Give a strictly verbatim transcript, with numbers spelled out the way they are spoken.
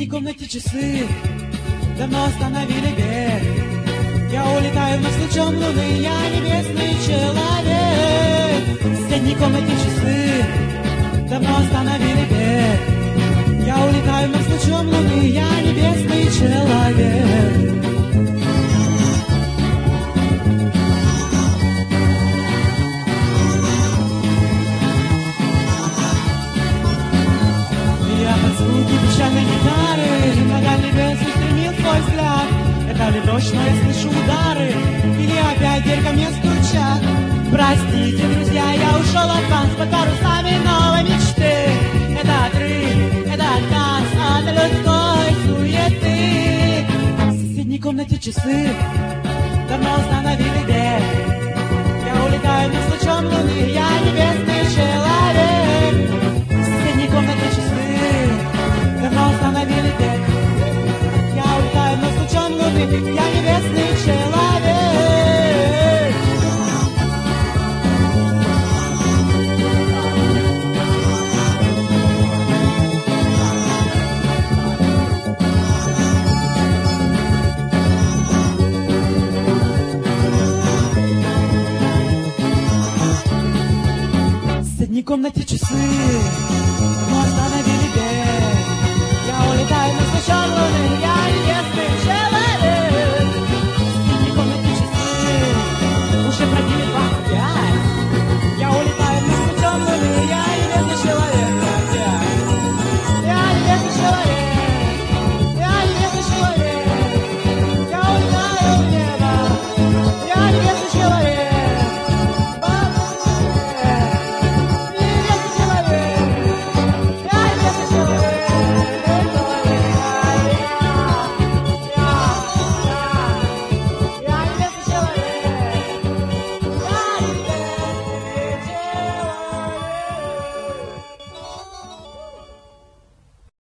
комнате часы давно остановили бег. Я улетаю в ночь лучом луны, я небесный человек. В соседней комнате часы давно остановили бег. Я улетаю в ночь лучом луны, я небесный человек. Звуки печальной гитары на дальний небес устремил свой взгляд. Это ли дождь, но я слышу удары, или опять дверь ко мне стучат. Простите, друзья, я ушел от вас под парусами новой мечты. Это отрыв, это отказ от людской суеты. В соседней комнате часы давно остановили бег. Я улетаю вниз лучом луны, я небесный человек. В соседней комнате часы давно остановили бег. Я улетаю вниз лучом луны, я небесный человек. В соседней комнате часы давно остановили